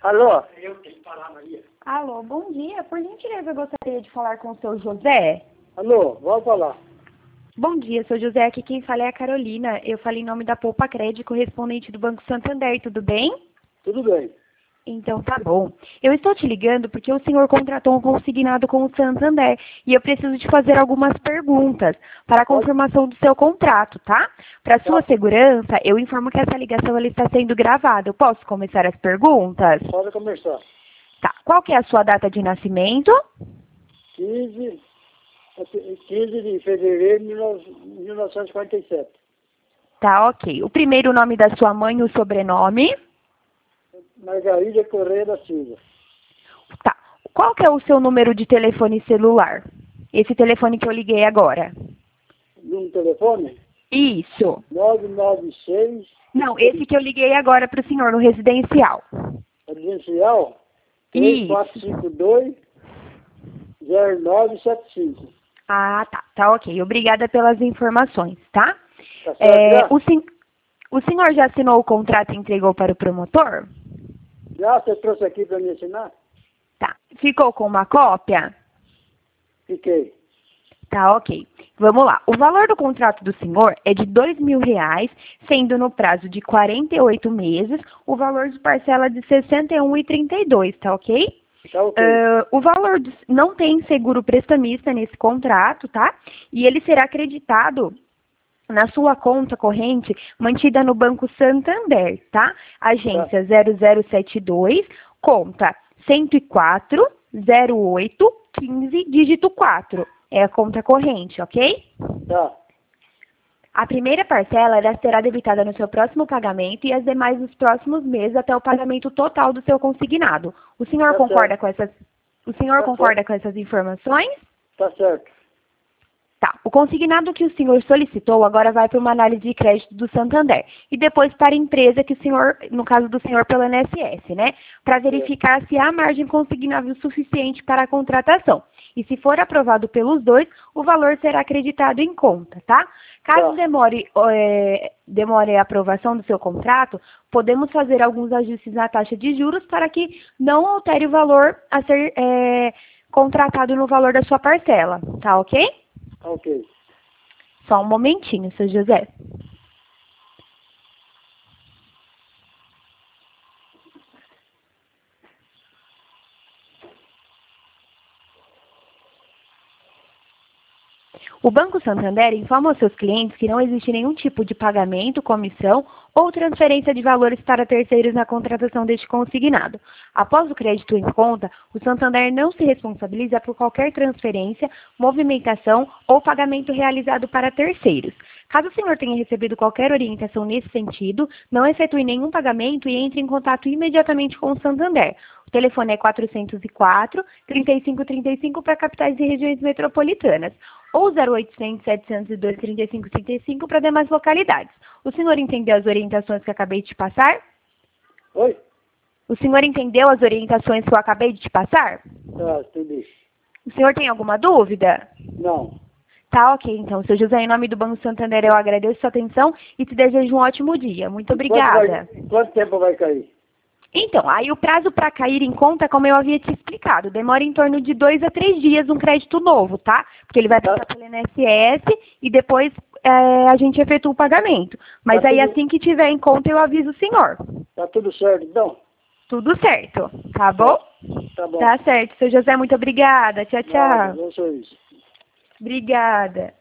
Alô? Alô, bom dia. Por gentileza, eu gostaria de falar com o seu José. Alô, vamos falar. Bom dia, seu José. Aqui quem fala é a Carolina. Eu falei em nome da Poupa Crédito, correspondente do Banco Santander. Tudo bem? Tudo bem. Então tá bom. Eu estou te ligando porque o senhor contratou um consignado com o Santander e eu preciso te fazer algumas perguntas para a confirmação do seu contrato, tá? Para sua segurança, eu informo que essa ligação ela está sendo gravada. Eu posso começar as perguntas? Pode começar. Tá. Qual que é a sua data de nascimento? 15 de fevereiro de 1947. Tá, ok. O primeiro nome da sua mãe e o sobrenome? Margarida Correia da Silva. Tá. Qual que é o seu número de telefone celular? Esse telefone que eu liguei agora. Um telefone? Isso. 996. Não, esse que eu liguei agora para o senhor no residencial. Residencial? Isso. 3452-0975. Ah, tá. Tá, ok. Obrigada pelas informações, tá? Tá certo, o senhor já assinou o contrato e entregou para o promotor? já você trouxe aqui para me assinar? Tá. Ficou com uma cópia? Fiquei. Tá, ok. Vamos lá. O valor do contrato do senhor é de R$2.000, sendo no prazo de 48 meses, o valor de parcela de R$ 61,32, tá ok? Tá ok. O valor não tem seguro prestamista nesse contrato, tá? E ele será acreditado na sua conta corrente mantida no Banco Santander, tá? Agência 0072, conta 104-08-15, dígito 4. É a conta corrente, ok? Tá. A primeira parcela ela será debitada no seu próximo pagamento e as demais nos próximos meses até o pagamento total do seu consignado. O senhor concorda com essas? O senhor concorda com essas informações? Tá certo. Tá. O consignado que o senhor solicitou agora vai para uma análise de crédito do Santander e depois para a empresa que o senhor, no caso do senhor, pelo INSS, né? Para verificar se há margem consignável suficiente para a contratação. E se for aprovado pelos dois, o valor será acreditado em conta, tá? Caso demore a aprovação do seu contrato, podemos fazer alguns ajustes na taxa de juros para que não altere o valor a ser contratado no valor da sua parcela, tá ok? Ok. Só um momentinho, seu José. O Banco Santander informa aos seus clientes que não existe nenhum tipo de pagamento, comissão ou transferência de valores para terceiros na contratação deste consignado. Após o crédito em conta, o Santander não se responsabiliza por qualquer transferência, movimentação ou pagamento realizado para terceiros. Caso o senhor tenha recebido qualquer orientação nesse sentido, não efetue nenhum pagamento e entre em contato imediatamente com o Santander. O telefone é 404-3535 para capitais e regiões metropolitanas, ou 0800-702-3535 para demais localidades. O senhor entendeu as orientações que eu acabei de te passar? Oi? O senhor entendeu as orientações que eu acabei de te passar? Tá, entendi. O senhor tem alguma dúvida? Não. Tá, ok. Então, seu José, em nome do Banco Santander, eu agradeço sua atenção e te desejo um ótimo dia. Muito obrigada. Quanto tempo vai cair? Então, aí o prazo para cair em conta, como eu havia te explicado, demora em torno de 2 a 3 dias um crédito novo, tá? Porque ele vai passar pelo INSS e depois a gente efetua o pagamento. Mas aí assim que tiver em conta, eu aviso o senhor. Tá tudo certo, então? Tudo certo, tá bom? Tá bom. Tá certo. Seu José, muito obrigada. Tchau, tchau. Não sou isso. Obrigada.